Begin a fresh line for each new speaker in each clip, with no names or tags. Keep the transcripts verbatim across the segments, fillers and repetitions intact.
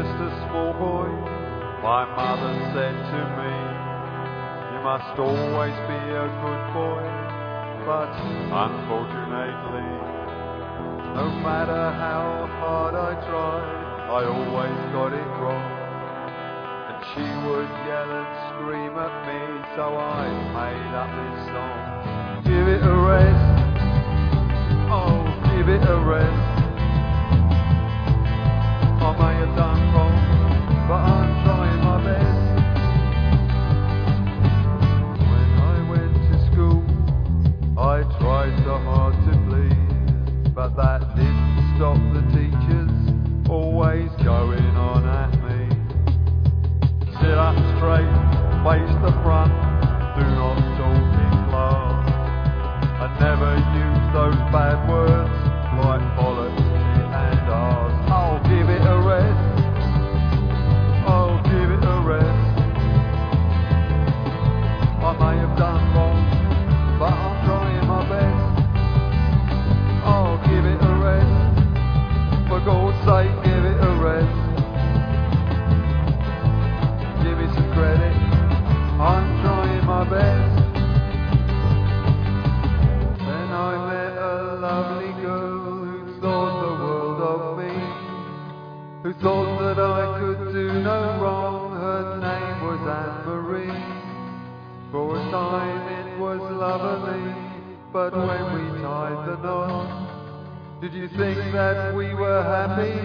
just a small boy, my mother said to me, you must always be a good boy, but unfortunately, no matter how hard I tried, I always got it wrong. And she would yell and scream at me, so I made up this song. Give it a rest, oh give it a rest. I may have done wrong, but I'm trying my best. When I went to school, I tried so hard to please, but that didn't stop the teachers always going on at me. Sit up straight, face the front, do not talk in class, and never use those bad words like bollocks and arse. I'll give it a rest, I'll give it a rest. I may have done wrong, but I'm trying my best. I'll give it a rest, for God's sake give it a rest. Give me some credit, I'm trying my best. Then I met a lovely girl who thought the world of me, who thought that I could do no wrong. Her name was Anne-Marie. For a time it was lovely, but when we tied the knot, did you think that we were happy?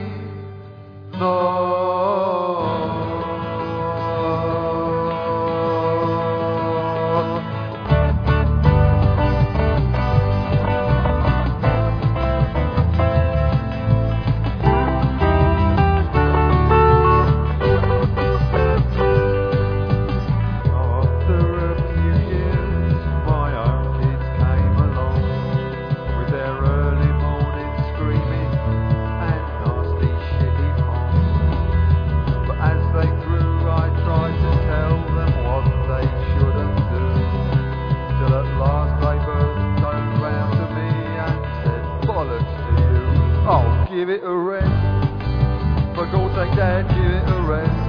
No. Give it a rest, for God's sake Dad, give it a rest.